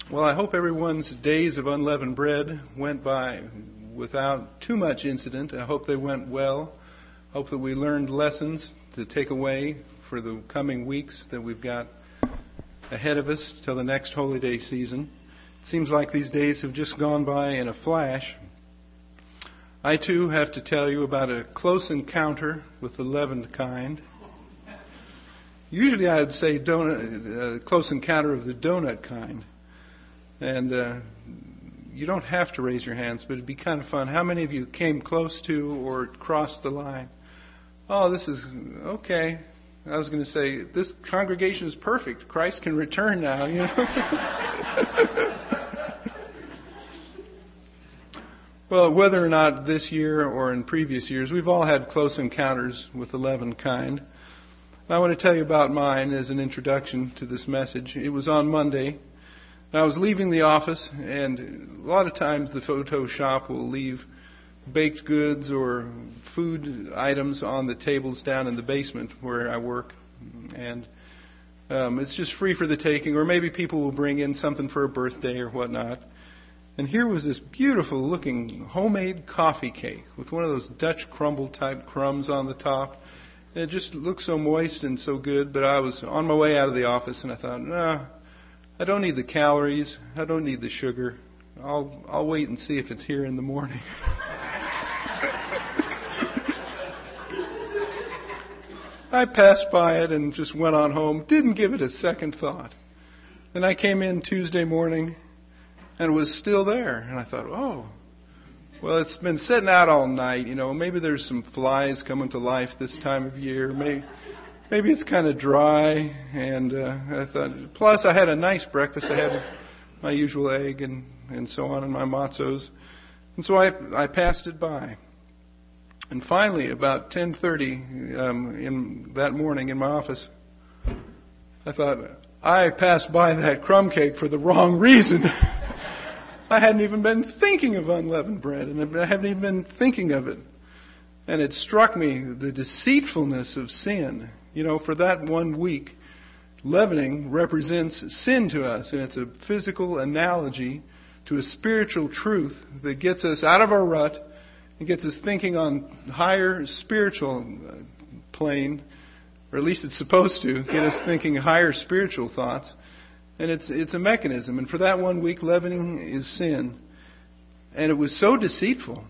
Well, I hope everyone's days of unleavened bread went by without too much incident. I hope they went well. I hope that we learned lessons to take away for the coming weeks that we've got ahead of us till the next Holy Day season. It seems like these days have just gone by in a flash. I, too, have to tell you about a close encounter with the leavened kind. Usually I would say close encounter of the donut kind. And you don't have to raise your hands, but it'd be kind of fun. How many of you came close to or crossed the line? Oh, this is okay. I was going to say, this congregation is perfect. Christ can return now, you know. Well, whether or not this year or in previous years, we've all had close encounters with the leavened kind. I want to tell you about mine as an introduction to this message. It was on Monday. I was leaving the office, and a lot of times the photo shop will leave baked goods or food items on the tables down in the basement where I work. And it's just free for the taking, or maybe people will bring in something for a birthday or whatnot. And here was this beautiful looking homemade coffee cake with one of those Dutch crumble type crumbs on the top. And it just looked so moist and so good, but I was on my way out of the office and I thought, nah, I don't need the calories. I don't need the sugar. I'll wait and see if it's here in the morning. I passed by it and just went on home. Didn't give it a second thought. Then I came in Tuesday morning and it was still there. And I thought, oh, well, it's been sitting out all night. You know, maybe there's some flies coming to life this time of year. Maybe it's kind of dry, and I thought, plus I had a nice breakfast. I had my usual egg and so on, and my matzos. And so I passed it by. And finally, about 10:30 in that morning in my office, I thought, I passed by that crumb cake for the wrong reason. I hadn't even been thinking of unleavened bread, and I haven't even been thinking of it. And it struck me, the deceitfulness of sin. You know, for that 1 week, leavening represents sin to us, and it's a physical analogy to a spiritual truth that gets us out of our rut and gets us thinking on higher spiritual plane, or at least it's supposed to get us thinking higher spiritual thoughts. And it's a mechanism. And for that 1 week, leavening is sin. And it was so deceitful.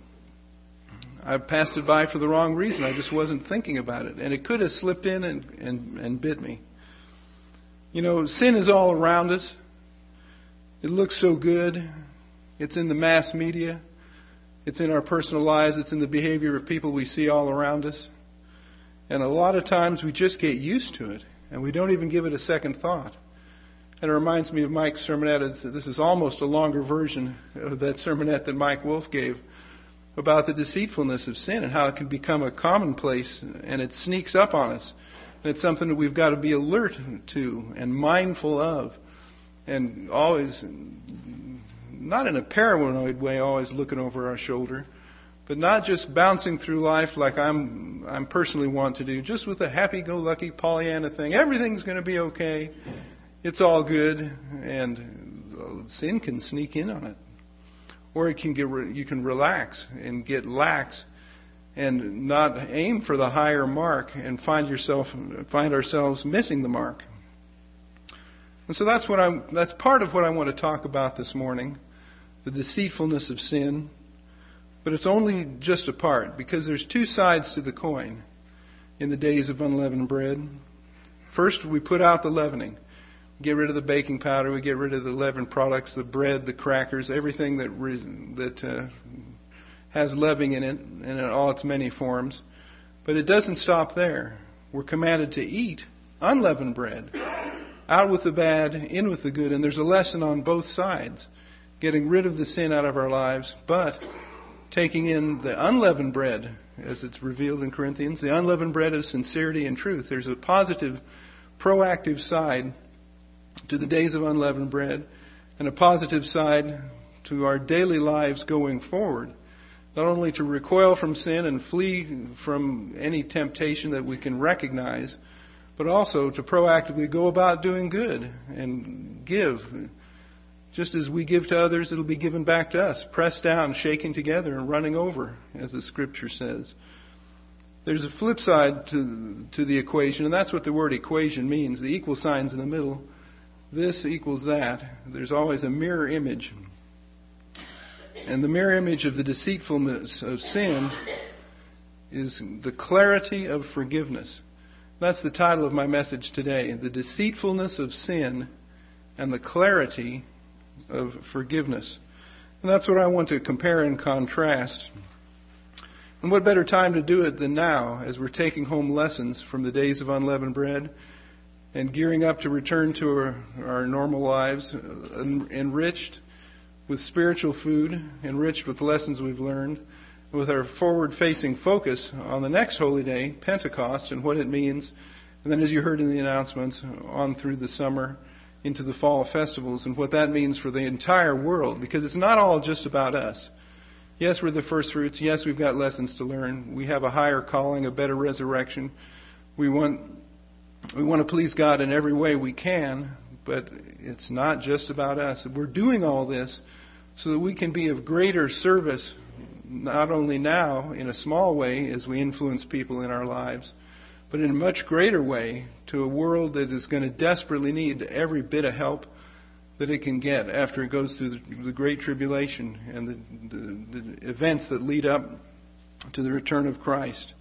I passed it by for the wrong reason. I just wasn't thinking about it. And it could have slipped in and bit me. You know, sin is all around us. It looks so good. It's in the mass media. It's in our personal lives. It's in the behavior of people we see all around us. And a lot of times we just get used to it. And we don't even give it a second thought. And it reminds me of Mike's sermonette. This is almost a longer version of that sermonette that Mike Wolf gave about the deceitfulness of sin and how it can become a commonplace and it sneaks up on us. And it's something that we've got to be alert to and mindful of. And always, not in a paranoid way, always looking over our shoulder, but not just bouncing through life like I'm personally want to do, just with a happy-go-lucky Pollyanna thing. Everything's going to be okay. It's all good, and sin can sneak in on it. Or it can you can relax and get lax and not aim for the higher mark and find ourselves missing the mark. And so that's part of what I want to talk about this morning, the deceitfulness of sin. But it's only just a part, because there's two sides to the coin in the days of unleavened bread. First, we put out the leavening. Get rid of the baking powder. We get rid of the leavened products, the bread, the crackers, everything that has leavening in it, and in all its many forms. But it doesn't stop there. We're commanded to eat unleavened bread. Out with the bad, in with the good. And there's a lesson on both sides. Getting rid of the sin out of our lives, but taking in the unleavened bread, as it's revealed in Corinthians. The unleavened bread is sincerity and truth. There's a positive, proactive side to the days of unleavened bread, and a positive side to our daily lives going forward. Not only to recoil from sin and flee from any temptation that we can recognize, but also to proactively go about doing good and give Just as we give to others, it'll be given back to us, pressed down, shaken together, and running over, as the Scripture says. There's a flip side to the equation, and that's what the word equation means. The equal sign's in the middle. This equals that. There's always a mirror image. And the mirror image of the deceitfulness of sin is the clarity of forgiveness. That's the title of my message today. The deceitfulness of sin and the clarity of forgiveness. And that's what I want to compare and contrast. And what better time to do it than now, as we're taking home lessons from the days of unleavened bread and gearing up to return to our normal lives, enriched with spiritual food, enriched with lessons we've learned, with our forward-facing focus on the next holy day, Pentecost, and what it means. And then, as you heard in the announcements, on through the summer into the fall festivals and what that means for the entire world, because it's not all just about us. Yes, we're the first fruits. Yes, we've got lessons to learn. We have a higher calling, a better resurrection. We want to please God in every way we can, but it's not just about us. We're doing all this so that we can be of greater service, not only now in a small way as we influence people in our lives, but in a much greater way to a world that is going to desperately need every bit of help that it can get after it goes through the Great Tribulation and the events that lead up to the return of Christ.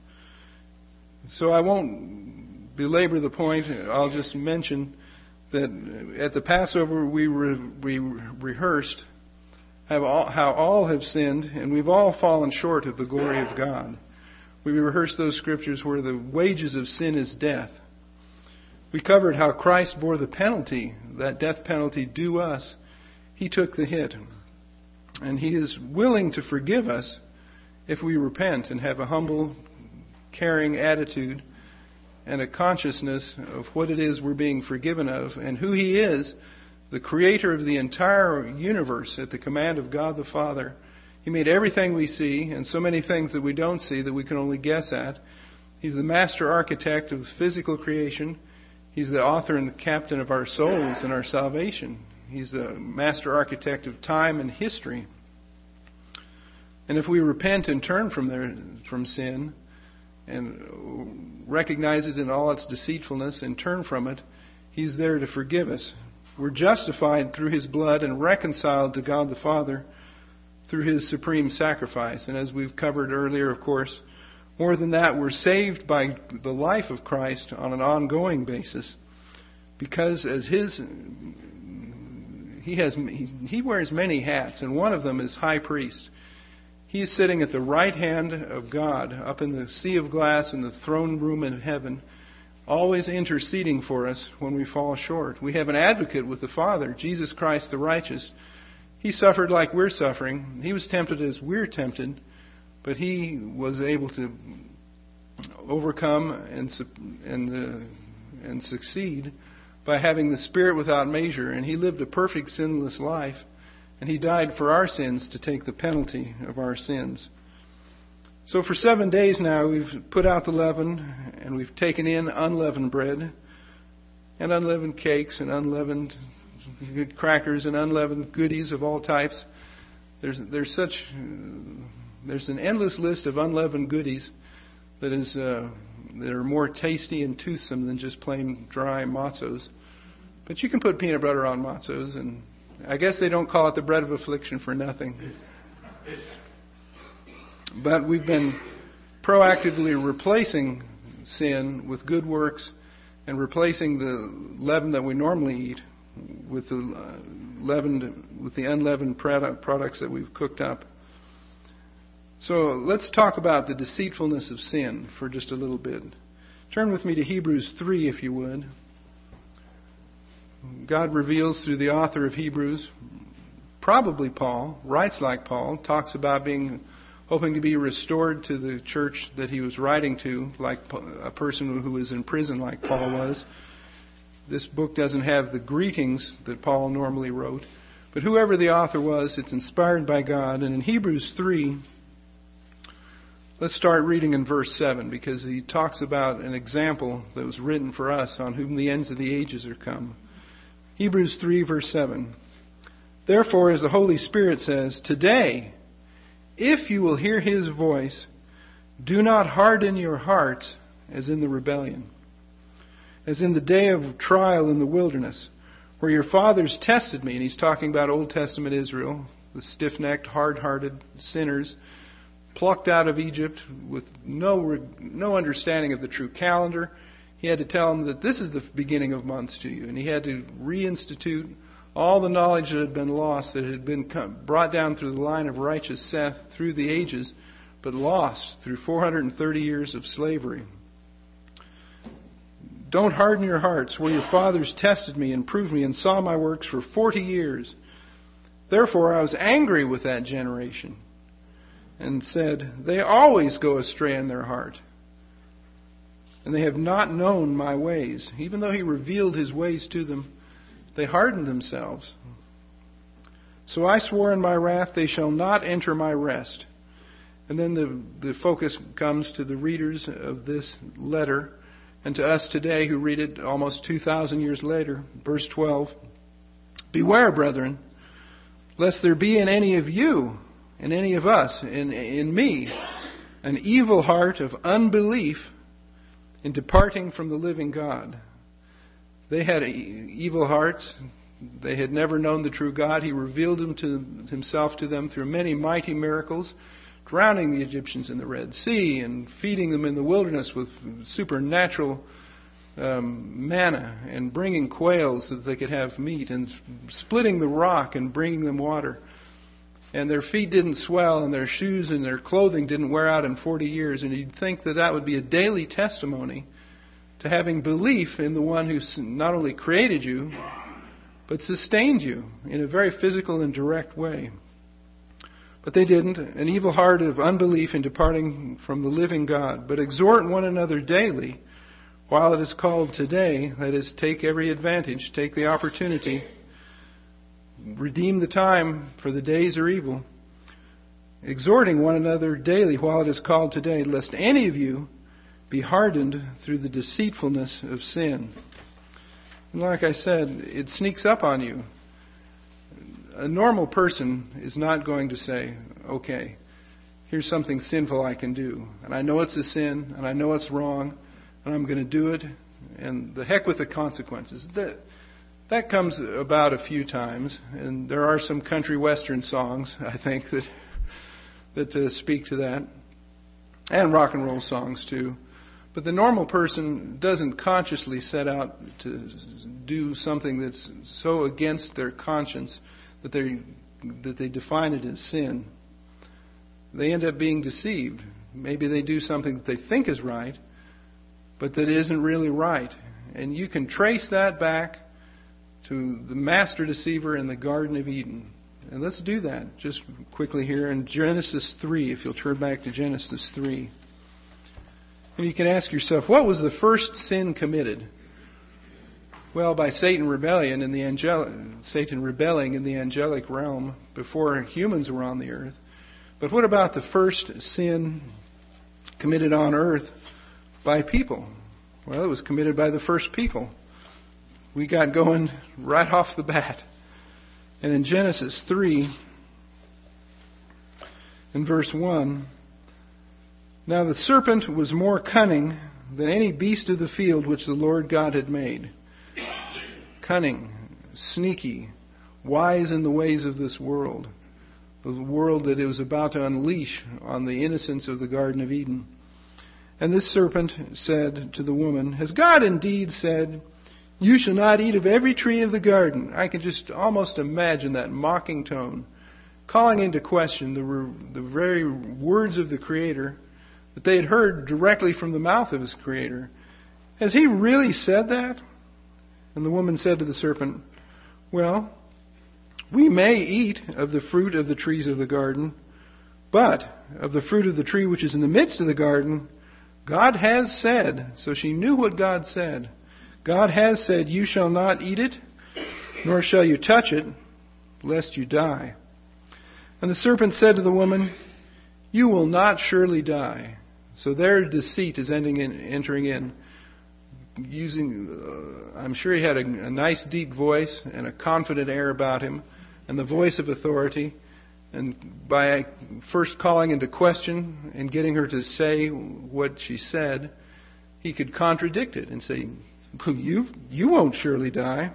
So I won't belabor the point. I'll just mention that at the Passover we rehearsed how all have sinned and we've all fallen short of the glory of God. We rehearsed those scriptures where the wages of sin is death. We covered how Christ bore the penalty, that death penalty due us. He took the hit. And He is willing to forgive us if we repent and have a humble, caring attitude and a consciousness of what it is we're being forgiven of and who He is, the creator of the entire universe at the command of God the Father. He made everything we see and so many things that we don't see that we can only guess at. He's the master architect of physical creation. He's the author and the captain of our souls and our salvation. He's the master architect of time and history. And if we repent and turn from sin and recognize it in all its deceitfulness and turn from it, He's there to forgive us. We're justified through His blood and reconciled to God the Father through His supreme sacrifice. And as we've covered earlier, of course, more than that, we're saved by the life of Christ on an ongoing basis, because as He wears many hats, and one of them is high priest. He is sitting at the right hand of God, up in the sea of glass in the throne room in heaven, always interceding for us when we fall short. We have an advocate with the Father, Jesus Christ the righteous. He suffered like we're suffering. He was tempted as we're tempted. But He was able to overcome and succeed by having the Spirit without measure. And He lived a perfect sinless life. And He died for our sins to take the penalty of our sins. So for 7 days now we've put out the leaven and we've taken in unleavened bread and unleavened cakes and unleavened crackers and unleavened goodies of all types. There's an endless list of unleavened goodies that are more tasty and toothsome than just plain dry matzos. But you can put peanut butter on matzos, and I guess they don't call it the bread of affliction for nothing. But we've been proactively replacing sin with good works and replacing the leaven that we normally eat with the unleavened products that we've cooked up. So let's talk about the deceitfulness of sin for just a little bit. Turn with me to Hebrews 3, if you would. God reveals through the author of Hebrews, probably Paul, writes like Paul, talks about hoping to be restored to the church that he was writing to, like a person who was in prison like Paul was. This book doesn't have the greetings that Paul normally wrote. But whoever the author was, it's inspired by God. And in Hebrews 3, let's start reading in verse 7, because he talks about an example that was written for us on whom the ends of the ages are come. Hebrews 3, verse 7. Therefore, as the Holy Spirit says, today, if you will hear His voice, do not harden your hearts as in the rebellion, as in the day of trial in the wilderness, where your fathers tested me. And he's talking about Old Testament Israel, the stiff-necked, hard-hearted sinners, plucked out of Egypt with no understanding of the true calendar. He had to tell them that this is the beginning of months to you. And he had to reinstitute all the knowledge that had been lost, that had been brought down through the line of righteous Seth through the ages, but lost through 430 years of slavery. Don't harden your hearts, where your fathers tested me and proved me and saw my works for 40 years. Therefore I was angry with that generation and said, they always go astray in their heart, and they have not known my ways. Even though He revealed His ways to them, they hardened themselves. So I swore in my wrath, they shall not enter my rest. And then the focus comes to the readers of this letter, and to us today who read it almost 2,000 years later. Verse 12, beware, brethren, lest there be in any of you, in any of us, in me, an evil heart of unbelief in departing from the living God. They had evil hearts. They had never known the true God. He revealed Himself to them through many mighty miracles, drowning the Egyptians in the Red Sea and feeding them in the wilderness with supernatural manna, and bringing quails so that they could have meat, and splitting the rock and bringing them water. And their feet didn't swell, and their shoes and their clothing didn't wear out in 40 years. And you'd think that that would be a daily testimony to having belief in the one who not only created you, but sustained you in a very physical and direct way. But they didn't. An evil heart of unbelief in departing from the living God. But exhort one another daily, while it is called today. That is, take every advantage, take the opportunity, redeem the time, for the days are evil. Exhorting one another daily while it is called today, lest any of you be hardened through the deceitfulness of sin. And like I said, it sneaks up on you. A normal person is not going to say, okay, here's something sinful I can do. And I know it's a sin, and I know it's wrong, and I'm going to do it, and the heck with the consequences. That comes about a few times, and there are some country western songs, I think, that speak to that, and rock and roll songs too. But the normal person doesn't consciously set out to do something that's so against their conscience that they define it as sin. They end up being deceived. Maybe they do something that they think is right, but that isn't really right. And you can trace that back to the master deceiver in the Garden of Eden. And let's do that just quickly here in Genesis 3, if you'll turn back to Genesis 3. And you can ask yourself, what was the first sin committed? Well, by Satan rebelling in the angelic realm before humans were on the earth. But what about the first sin committed on earth by people? Well, it was committed by the first people. We got going right off the bat. And in Genesis 3, in verse 1, now the serpent was more cunning than any beast of the field which the Lord God had made. Cunning, sneaky, wise in the ways of this world. The world that it was about to unleash on the innocents of the Garden of Eden. And this serpent said to the woman, has God indeed said, you shall not eat of every tree of the garden? I can just almost imagine that mocking tone, calling into question the very words of the Creator that they had heard directly from the mouth of His Creator. Has He really said that? And the woman said to the serpent, well, we may eat of the fruit of the trees of the garden, but of the fruit of the tree which is in the midst of the garden, God has said, so she knew what God said, God has said, you shall not eat it, nor shall you touch it, lest you die. And the serpent said to the woman, you will not surely die. So their deceit is entering in. I'm sure he had a nice deep voice and a confident air about him. and the voice of authority. And by first calling into question and getting her to say what she said, he could contradict it and say, you won't surely die.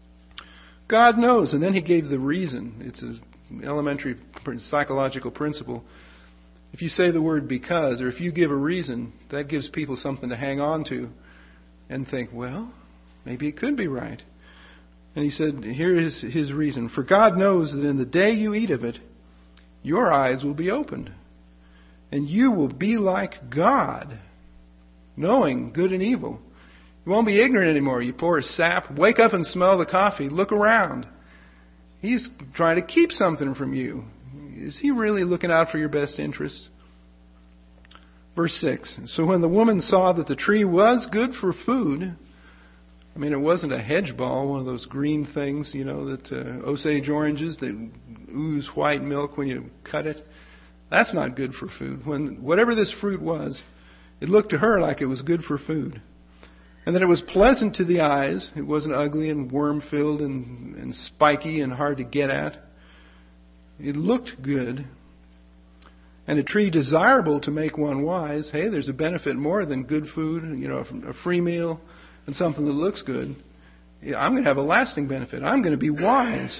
God knows. And then he gave the reason. It's an elementary psychological principle. If you say the word because, or if you give a reason, that gives people something to hang on to and think, well, maybe it could be right. And he said, here is his reason. For God knows that in the day you eat of it, your eyes will be opened, and you will be like God, knowing good and evil. You won't be ignorant anymore. You pour a sap, wake up and smell the coffee, look around. He's trying to keep something from you. Is he really looking out for your best interests? Verse 6. So when the woman saw that the tree was good for food, I mean, it wasn't a hedge ball, one of those green things, that Osage oranges that ooze white milk when you cut it. That's not good for food. Whatever this fruit was, it looked to her like it was good for food. And that it was pleasant to the eyes. It wasn't ugly and worm-filled and spiky and hard to get at. It looked good. And a tree desirable to make one wise. Hey, there's a benefit more than good food, a free meal and something that looks good. I'm going to have a lasting benefit. I'm going to be wise.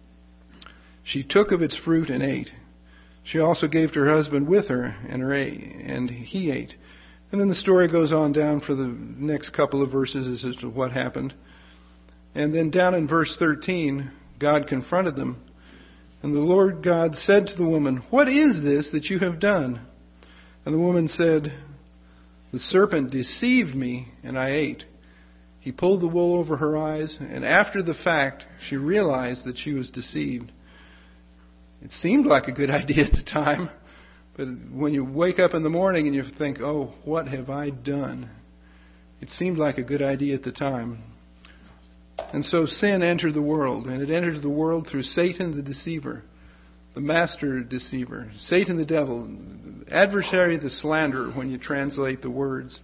She took of its fruit and ate. She also gave to her husband with her, and he ate. And then the story goes on down for the next couple of verses as to what happened. And then down in verse 13, God confronted them. And the Lord God said to the woman, "What is this that you have done?" And the woman said, "The serpent deceived me, and I ate." He pulled the wool over her eyes, and after the fact, she realized that she was deceived. It seemed like a good idea at the time, but when you wake up in the morning and you think, oh, what have I done? It seemed like a good idea at the time. And so sin entered the world, and it entered the world through Satan the deceiver, the master deceiver, Satan the devil, adversary the slanderer when you translate the words.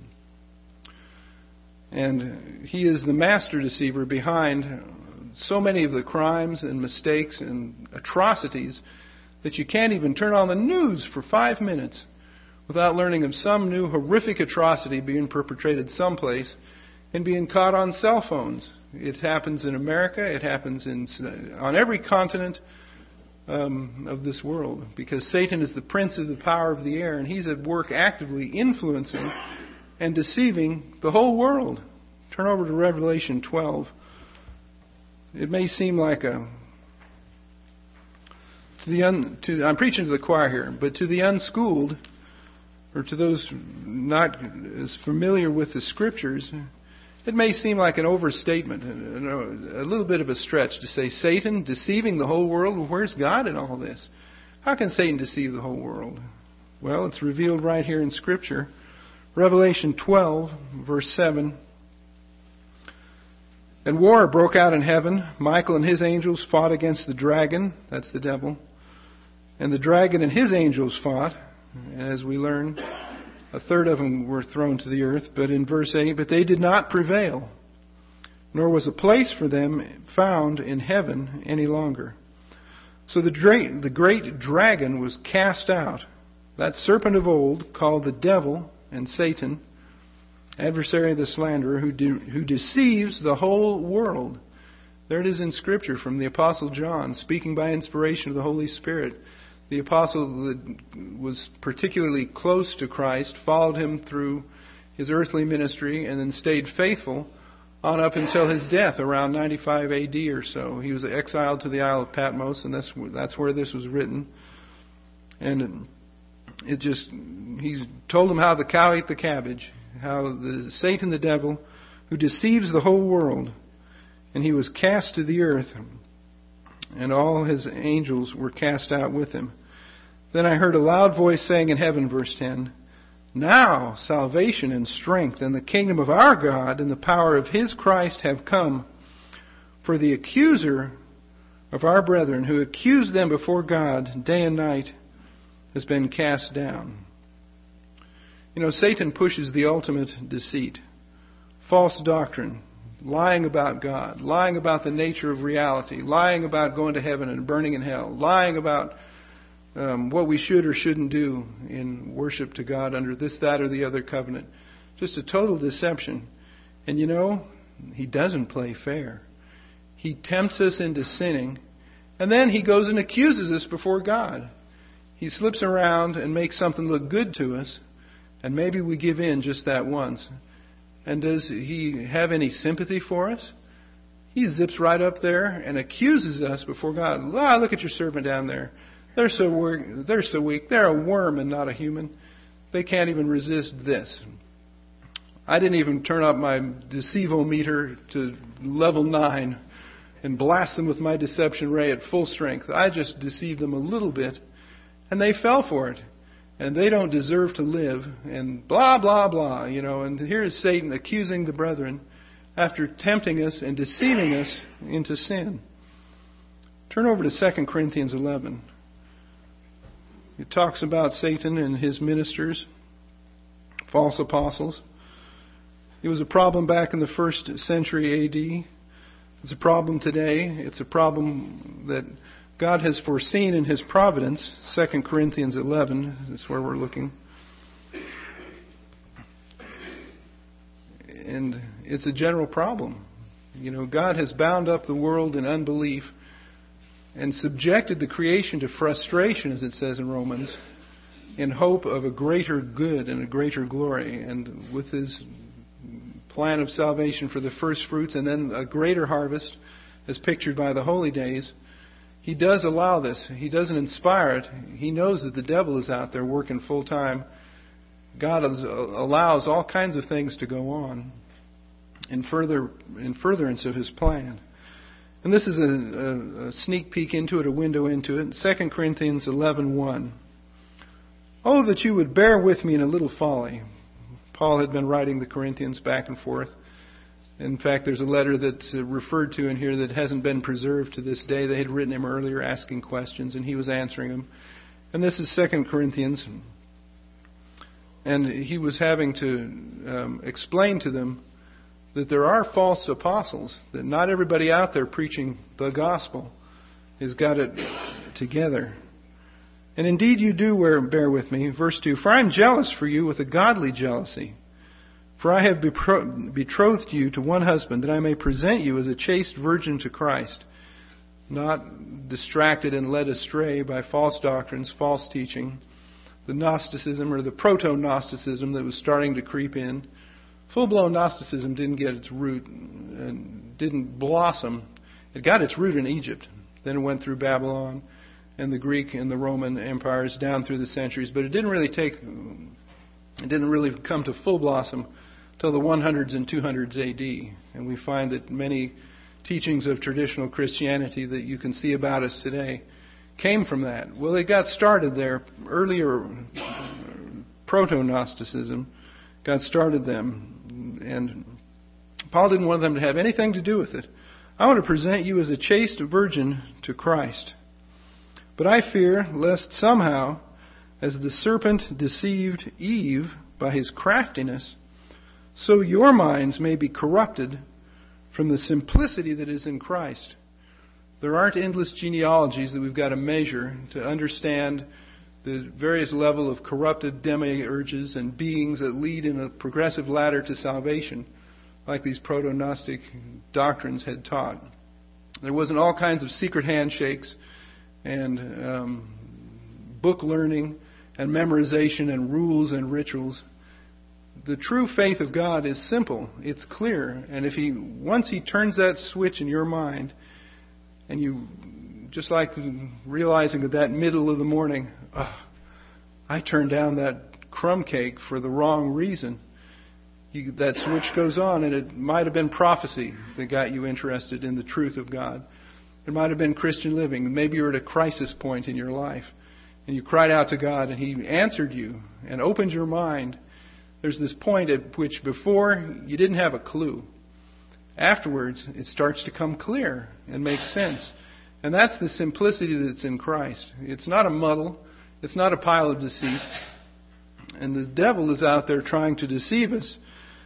And he is the master deceiver behind so many of the crimes and mistakes and atrocities that you can't even turn on the news for 5 minutes without learning of some new horrific atrocity being perpetrated someplace and being caught on cell phones. It happens in America. It happens on every continent of this world, because Satan is the prince of the power of the air, and he's at work actively influencing and deceiving the whole world. Turn over to Revelation 12. It may seem like I'm preaching to the choir here, but to the unschooled, or to those not as familiar with the Scriptures, it may seem like an overstatement, a little bit of a stretch to say Satan deceiving the whole world. Well, where's God in all this? How can Satan deceive the whole world? Well, it's revealed right here in Scripture. Revelation 12, verse 7. And war broke out in heaven. Michael and his angels fought against the dragon. That's the devil. And the dragon and his angels fought. As we learn, a third of them were thrown to the earth. But in verse 8, but they did not prevail, nor was a place for them found in heaven any longer. So the great dragon was cast out, that serpent of old, called the devil and Satan, adversary of the slanderer, who deceives the whole world. There it is in Scripture from the Apostle John, speaking by inspiration of the Holy Spirit. The apostle that was particularly close to Christ, followed him through his earthly ministry, and then stayed faithful on up until his death around 95 AD or so. He was exiled to the Isle of Patmos, and that's where this was written. And he told them how the cow ate the cabbage, how the Satan the devil, who deceives the whole world, and he was cast to the earth, and all his angels were cast out with him. Then I heard a loud voice saying in heaven, verse 10, now salvation and strength and the kingdom of our God and the power of his Christ have come. For the accuser of our brethren, who accused them before God day and night, has been cast down. Satan pushes the ultimate deceit, false doctrine, lying about God, lying about the nature of reality, lying about going to heaven and burning in hell, lying about what we should or shouldn't do in worship to God under this, that, or the other covenant. Just a total deception. And you know, He doesn't play fair. He tempts us into sinning, and then He goes and accuses us before God. He slips around and makes something look good to us, and maybe we give in just that once. And does He have any sympathy for us? He zips right up there and accuses us before God. Look at your servant down there. They're so weak. They're a worm and not a human. They can't even resist this. I didn't even turn up my deceivometer to level 9 and blast them with my deception ray at full strength. I just deceived them a little bit, and they fell for it. And they don't deserve to live, and blah, blah, blah, And here is Satan accusing the brethren after tempting us and deceiving us into sin. Turn over to 2 Corinthians 11. It talks about Satan and his ministers, false apostles. It was a problem back in the 1st century A.D. It's a problem today. It's a problem that God has foreseen in His providence. 2 Corinthians 11 is where we're looking. And it's a general problem. God has bound up the world in unbelief and subjected the creation to frustration, as it says in Romans, in hope of a greater good and a greater glory. And with His plan of salvation for the first fruits and then a greater harvest, as pictured by the holy days, He does allow this. He doesn't inspire it. He knows that the devil is out there working full time. God allows all kinds of things to go on in furtherance of His plan. And this is a sneak peek into it, a window into it. 2 Corinthians 11:1. Oh, that you would bear with me in a little folly. Paul had been writing the Corinthians back and forth. In fact, there's a letter that's referred to in here that hasn't been preserved to this day. They had written him earlier asking questions, and he was answering them. And this is 2 Corinthians. And he was having to explain to them that there are false apostles, that not everybody out there preaching the gospel has got it together. And indeed you do bear with me. Verse 2, for I am jealous for you with a godly jealousy. For I have betrothed you to one husband, that I may present you as a chaste virgin to Christ, not distracted and led astray by false doctrines, false teaching, the Gnosticism or the proto-Gnosticism that was starting to creep in. Full-blown Gnosticism didn't get its root and didn't blossom. It got its root in Egypt. Then it went through Babylon and the Greek and the Roman empires down through the centuries. But it didn't really come to full blossom till the 100s and 200s A.D. And we find that many teachings of traditional Christianity that you can see about us today came from that. Well, it got started there. Earlier proto-Gnosticism got started them. And Paul didn't want them to have anything to do with it. I want to present you as a chaste virgin to Christ. But I fear lest somehow, as the serpent deceived Eve by his craftiness, so your minds may be corrupted from the simplicity that is in Christ. There aren't endless genealogies that we've got to measure to understand the various level of corrupted demiurges and beings that lead in a progressive ladder to salvation, like these proto-Gnostic doctrines had taught. There wasn't all kinds of secret handshakes and book learning and memorization and rules and rituals. The true faith of God is simple. It's clear. And once He turns that switch in your mind, and you, just like realizing at that middle of the morning, I turned down that crumb cake for the wrong reason. That switch goes on, and it might have been prophecy that got you interested in the truth of God. It might have been Christian living. Maybe you're at a crisis point in your life, and you cried out to God, and He answered you and opened your mind. There's this point at which before you didn't have a clue. Afterwards, it starts to come clear and make sense. And that's the simplicity that's in Christ. It's not a muddle. It's not a pile of deceit. And the devil is out there trying to deceive us.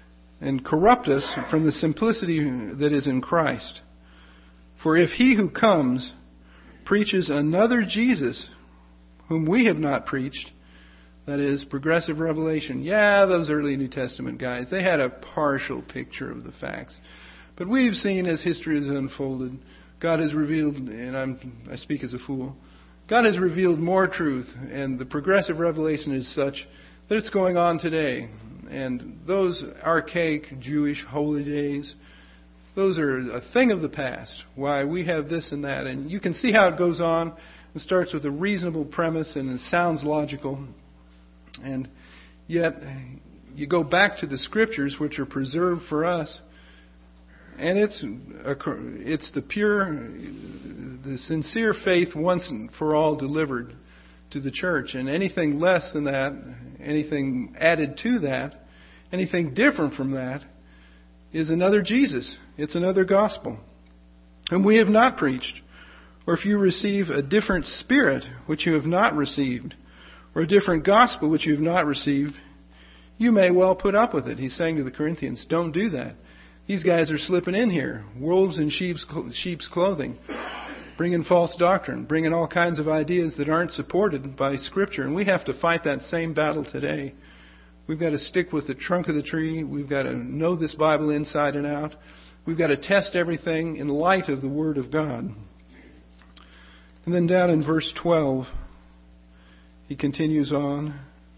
and corrupt us from the simplicity that is in Christ. For if he who comes preaches another Jesus, whom we have not preached, that is, progressive revelation. Yeah, those early New Testament guys, they had a partial picture of the facts. But we've seen as history has unfolded, God has revealed, and I speak as a fool, God has revealed more truth, and the progressive revelation is such that it's going on today. And those archaic Jewish holy days, those are a thing of the past. Why, we have this and that. And you can see how it goes on. It starts with a reasonable premise and it sounds logical. And yet, you go back to the Scriptures, which are preserved for us, and it's the pure, the sincere faith once and for all delivered to the church. And anything less than that, anything added to that, anything different from that, is another Jesus. It's another gospel, whom we have not preached. Or if you receive a different spirit which you have not received, or a different gospel which you have not received, you may well put up with it. He's saying to the Corinthians, don't do that. These guys are slipping in here, wolves in sheep's clothing, bringing false doctrine, bringing all kinds of ideas that aren't supported by Scripture. And we have to fight that same battle today. We've got to stick with the trunk of the tree. We've got to know this Bible inside and out. We've got to test everything in light of the Word of God. And then down in verse 12, he continues on.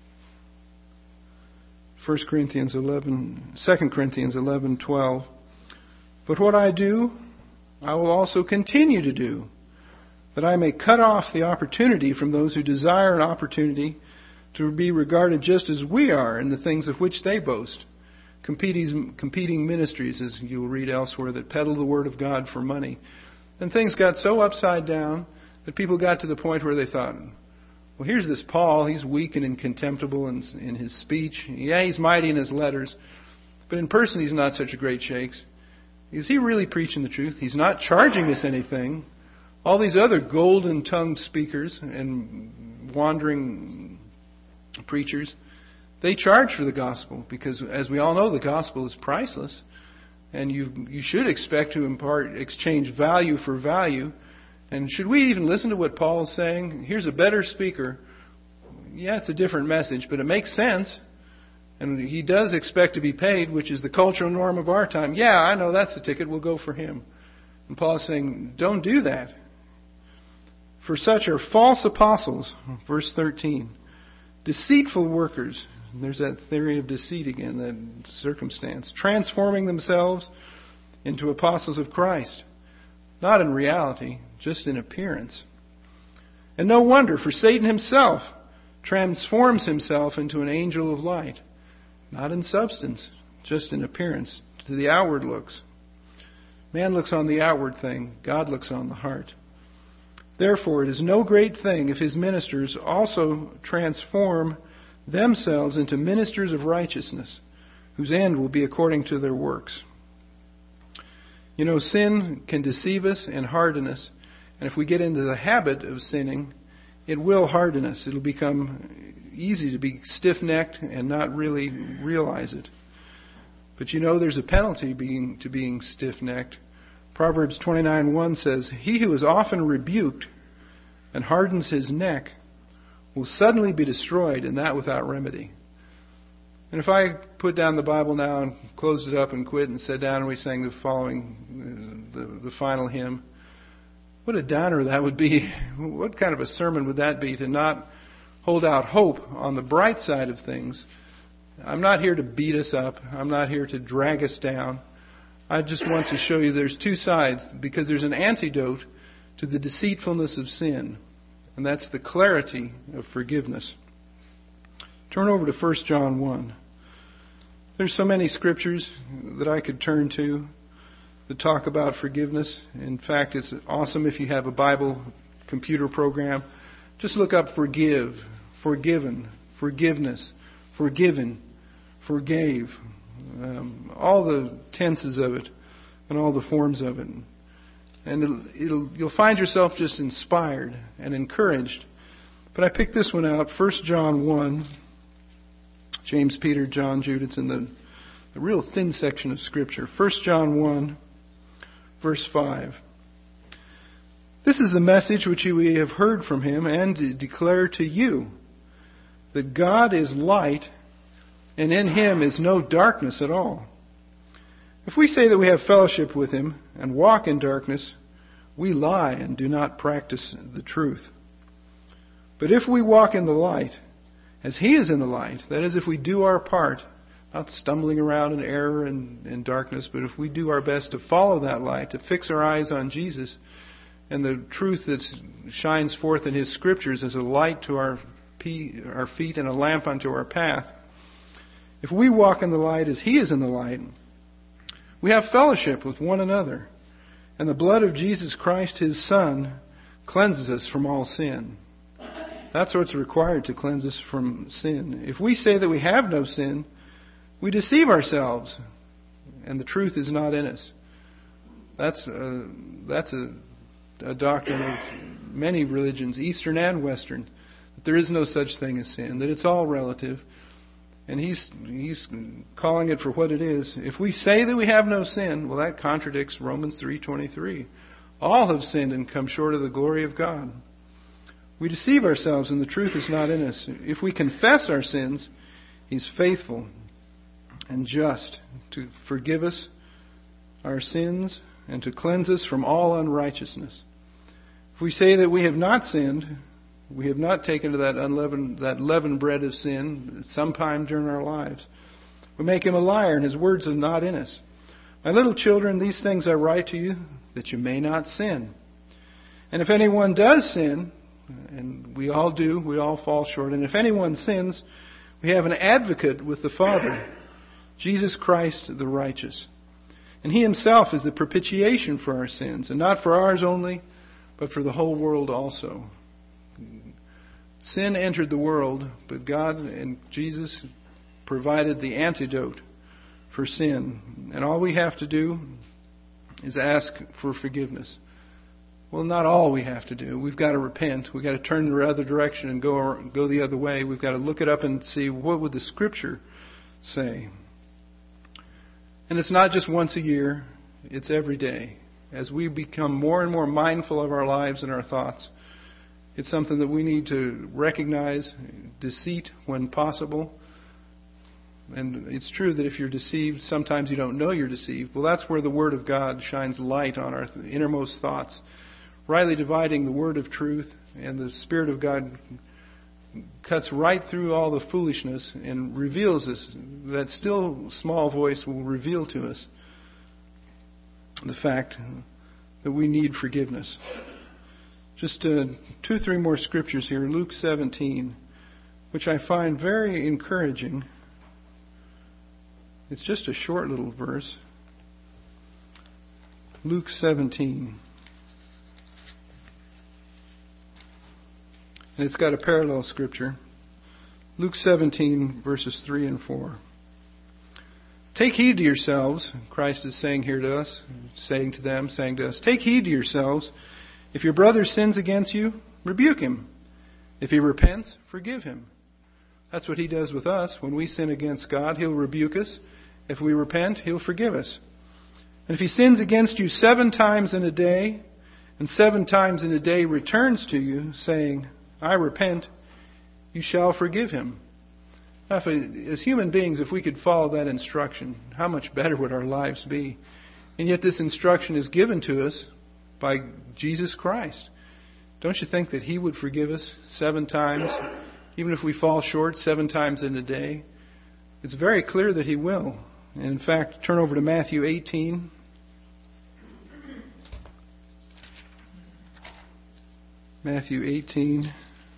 2 Corinthians 11:12. But what I do, I will also continue to do, that I may cut off the opportunity from those who desire an opportunity to be regarded just as we are in the things of which they boast. Competing ministries, as you'll read elsewhere, that peddle the Word of God for money. And things got so upside down that people got to the point where they thought, well, here's this Paul. He's weak and contemptible in his speech. Yeah, he's mighty in his letters. But in person, he's not such a great shakes. Is he really preaching the truth? He's not charging us anything. All these other golden-tongued speakers and wandering preachers, they charge for the gospel. Because, as we all know, the gospel is priceless. And you should expect to exchange value for value. And should we even listen to what Paul is saying? Here's a better speaker. Yeah, it's a different message, but it makes sense. And he does expect to be paid, which is the cultural norm of our time. Yeah, I know that's the ticket. We'll go for him. And Paul is saying, don't do that. For such are false apostles, verse 13, deceitful workers. And there's that theory of deceit again, that circumstance. Transforming themselves into apostles of Christ. Not in reality, just in appearance. And no wonder, for Satan himself transforms himself into an angel of light. Not in substance, just in appearance, to the outward looks. Man looks on the outward thing, God looks on the heart. Therefore, it is no great thing if his ministers also transform themselves into ministers of righteousness, whose end will be according to their works. You know, sin can deceive us and harden us. And if we get into the habit of sinning, it will harden us. It'll become easy to be stiff-necked and not really realize it. But you know, there's a penalty to being stiff-necked. Proverbs 29:1 says, he who is often rebuked and hardens his neck will suddenly be destroyed, and that without remedy. And if I put down the Bible now and closed it up and quit and sat down and we sang the final hymn, what a downer that would be. What kind of a sermon would that be, to not hold out hope on the bright side of things? I'm not here to beat us up. I'm not here to drag us down. I just want to show you there's two sides, because there's an antidote to the deceitfulness of sin, and that's the clarity of forgiveness. Turn over to 1 John 1. There's so many scriptures that I could turn to that talk about forgiveness. In fact, it's awesome if you have a Bible computer program. Just look up forgive, forgiven, forgiveness, forgiven, forgave. All the tenses of it and all the forms of it. And you'll find yourself just inspired and encouraged. But I picked this one out, 1 John 1. James, Peter, John, Jude. It's in the a real thin section of Scripture. 1 John 1, verse 5. This is the message which we have heard from him and declare to you, that God is light, and in him is no darkness at all. If we say that we have fellowship with him and walk in darkness, we lie and do not practice the truth. But if we walk in the light, as he is in the light, that is, if we do our part, not stumbling around in error and darkness, but if we do our best to follow that light, to fix our eyes on Jesus and the truth that shines forth in his Scriptures as a light to our feet and a lamp unto our path, if we walk in the light as he is in the light, we have fellowship with one another, and the blood of Jesus Christ, his Son, cleanses us from all sin. That's what's required to cleanse us from sin. If we say that we have no sin, we deceive ourselves, and the truth is not in us. That's a doctrine of many religions, Eastern and Western, that there is no such thing as sin, that it's all relative. And he's calling it for what it is. If we say that we have no sin, well, that contradicts Romans 3:23. All have sinned and come short of the glory of God. We deceive ourselves and the truth is not in us. If we confess our sins, he's faithful and just to forgive us our sins and to cleanse us from all unrighteousness. If we say that we have not sinned, we have not taken to that leavened bread of sin sometime during our lives, we make him a liar and his words are not in us. My little children, these things I write to you that you may not sin. And if anyone does sin, and we all do, we all fall short, and if anyone sins, we have an advocate with the Father, Jesus Christ the righteous. And he himself is the propitiation for our sins, and not for ours only, but for the whole world also. Sin entered the world, but God and Jesus provided the antidote for sin. And all we have to do is ask for forgiveness. Well, not all we have to do. We've got to repent. We've got to turn the other direction and go the other way. We've got to look it up and see what would the Scripture say. And it's not just once a year. It's every day. As we become more and more mindful of our lives and our thoughts, it's something that we need to recognize, deceit when possible. And it's true that if you're deceived, sometimes you don't know you're deceived. Well, that's where the Word of God shines light on our innermost thoughts, rightly dividing the word of truth, and the Spirit of God cuts right through all the foolishness and reveals us. That still small voice will reveal to us the fact that we need forgiveness. Just 2-3 more scriptures here. Luke 17, which I find very encouraging. It's just a short little verse. Luke 17. And it's got a parallel scripture. Luke 17, verses 3 and 4. Take heed to yourselves, Christ is saying here to us, saying to us, take heed to yourselves. If your brother sins against you, rebuke him. If he repents, forgive him. That's what he does with us. When we sin against God, he'll rebuke us. If we repent, he'll forgive us. And if he sins against you 7 times in a day, and 7 times in a day returns to you, saying, I repent, you shall forgive him. Now, as human beings, if we could follow that instruction, how much better would our lives be? And yet this instruction is given to us by Jesus Christ. Don't you think that he would forgive us 7 times, even if we fall short 7 times in a day? It's very clear that he will. And in fact, turn over to Matthew 18. Matthew 18.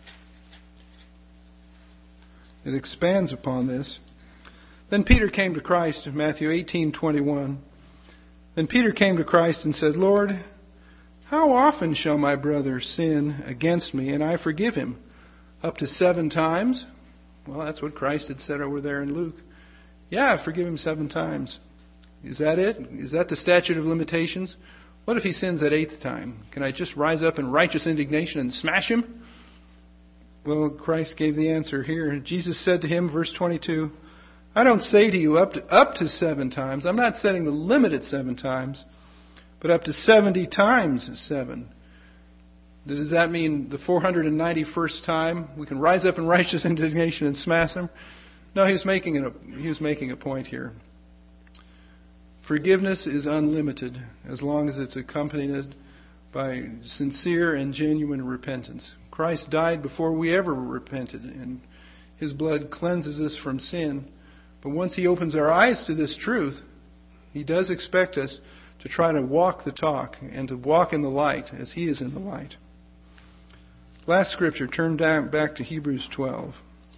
It expands upon this. Then Peter came to Christ in Matthew 18:21. Then Peter came to Christ and said, Lord, how often shall my brother sin against me and I forgive him? Up to 7 times? Well, that's what Christ had said over there in Luke. Yeah, forgive him 7 times. Is that it? Is that the statute of limitations? What if he sins that 8th time? Can I just rise up in righteous indignation and smash him? Well, Christ gave the answer here. Jesus said to him, verse 22, I don't say to you up to 7 times. I'm not setting the limit at 7 times, but up to 70 times 7. Does that mean the 491st time we can rise up in righteous indignation and smash him? No, he was making a point here. Forgiveness is unlimited as long as it's accompanied by sincere and genuine repentance. Christ died before we ever repented, and His blood cleanses us from sin. But once He opens our eyes to this truth, He does expect us to try to walk the talk and to walk in the light as He is in the light. Last scripture, turn back to Hebrews 12.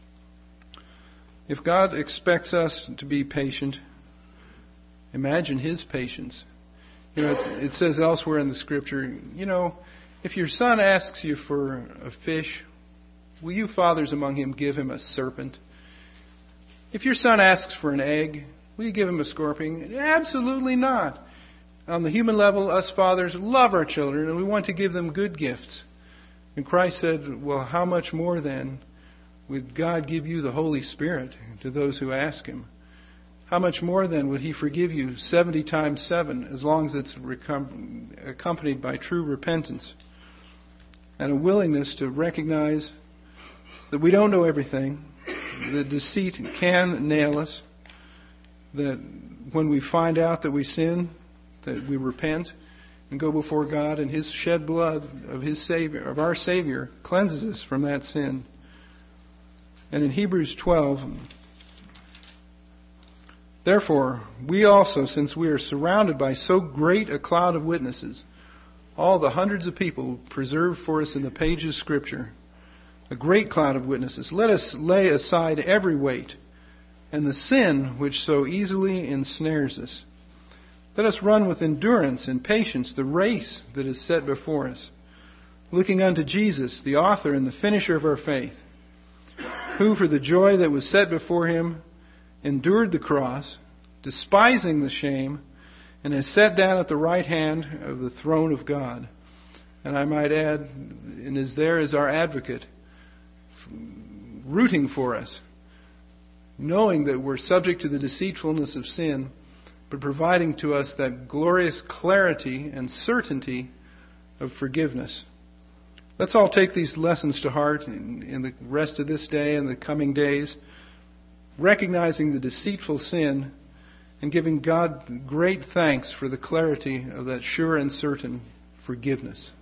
If God expects us to be patient, imagine His patience. It says elsewhere in the scripture, if your son asks you for a fish, will you fathers among him give him a serpent? If your son asks for an egg, will you give him a scorpion? Absolutely not. On the human level, us fathers love our children and we want to give them good gifts. And Christ said, well, how much more then would God give you the Holy Spirit to those who ask Him? How much more then would He forgive you 70 times 7 as long as it's accompanied by true repentance and a willingness to recognize that we don't know everything, that deceit can nail us, that when we find out that we sin, that we repent and go before God, and His shed blood of His Savior, of our Savior, cleanses us from that sin. And in Hebrews 12, therefore, we also, since we are surrounded by so great a cloud of witnesses, all the hundreds of people preserved for us in the pages of Scripture, a great cloud of witnesses, let us lay aside every weight and the sin which so easily ensnares us. Let us run with endurance and patience the race that is set before us, looking unto Jesus, the author and the finisher of our faith, who for the joy that was set before Him endured the cross, despising the shame, and is set down at the right hand of the throne of God. And I might add, and is there as our advocate, rooting for us, knowing that we're subject to the deceitfulness of sin, but providing to us that glorious clarity and certainty of forgiveness. Let's all take these lessons to heart in the rest of this day and the coming days, recognizing the deceitful sin and giving God great thanks for the clarity of that sure and certain forgiveness.